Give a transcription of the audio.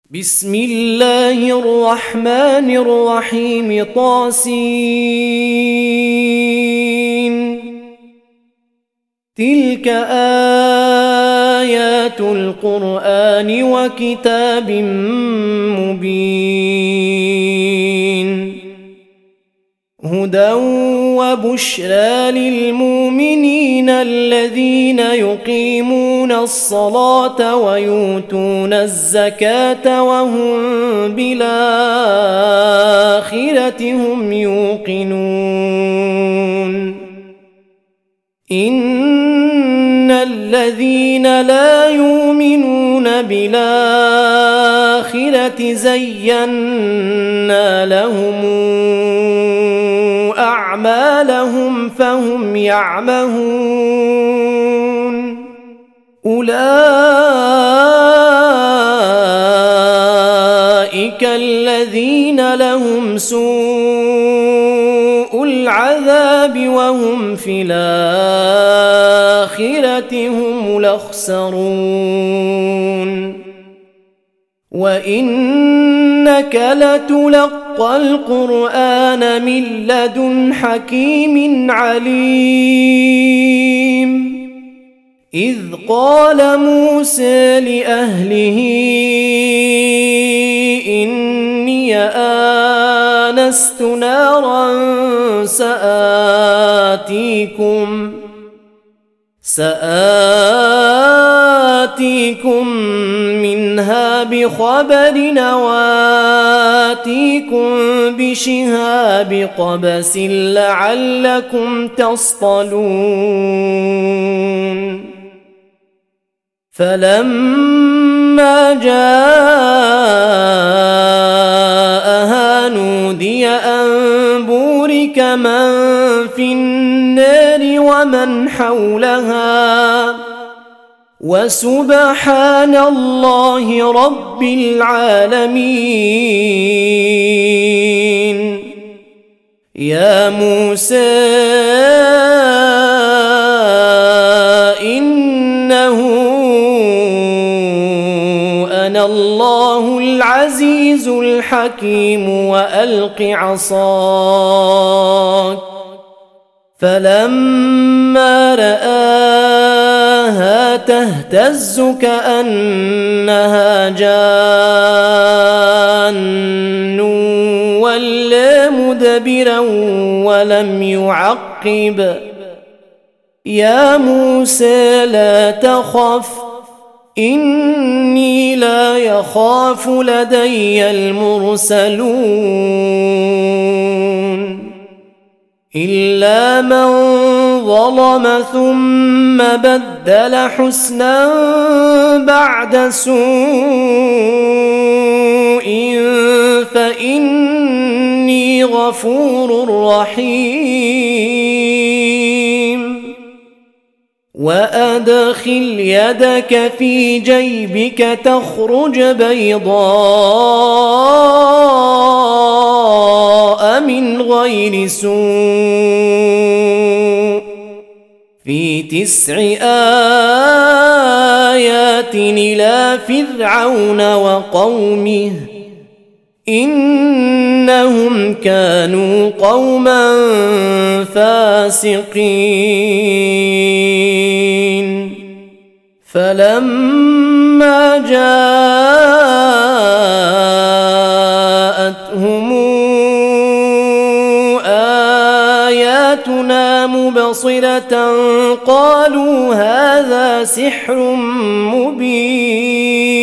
بسم الله الرحمن الرحيم طاسين. تلك آيات القرآن وكتاب مبين هدى وبشرى للمؤمنين الذين يقيمون الصلاة ويؤتون الزكاة وهم بالآخرة هم يوقنون. إن الذين لا يؤمنون بالآخرة زينا لهم أعمالهم فهم يعمهون. أولئك الذين لهم سوء العذاب وهم في الآخرة هم الأخسرون. وإنك لتلقى القرآن من لدن حكيم عليم. إذ قال موسى لأهله إني آنست نارا سآتيكم منها بخبر وآتيكم بشهاب قبس لعلكم تصطلون. فلما جاءها نودي أن بورك من في النار ومن حولها وسبحان الله رب العالمين. يا موسى إنه أنا الله العزيز الحكيم وألق عصاك. فلما رآها تهتز كأنها جان ولا مدبرا ولم يعقب. يا موسى لا تخف إني لا يخاف لدي المرسلون. إلا من ظلم ثم بدل حسنا بعد سوء فإني غفور رحيم. وأدخل يدك في جيبك تخرج بيضاء من غير سوء في 9 آيات إلى فرعون وقومه إنهم كانوا قوما فاسقين. فلما جاءتهم آياتنا مبصرة قالوا هذا سحر مبين.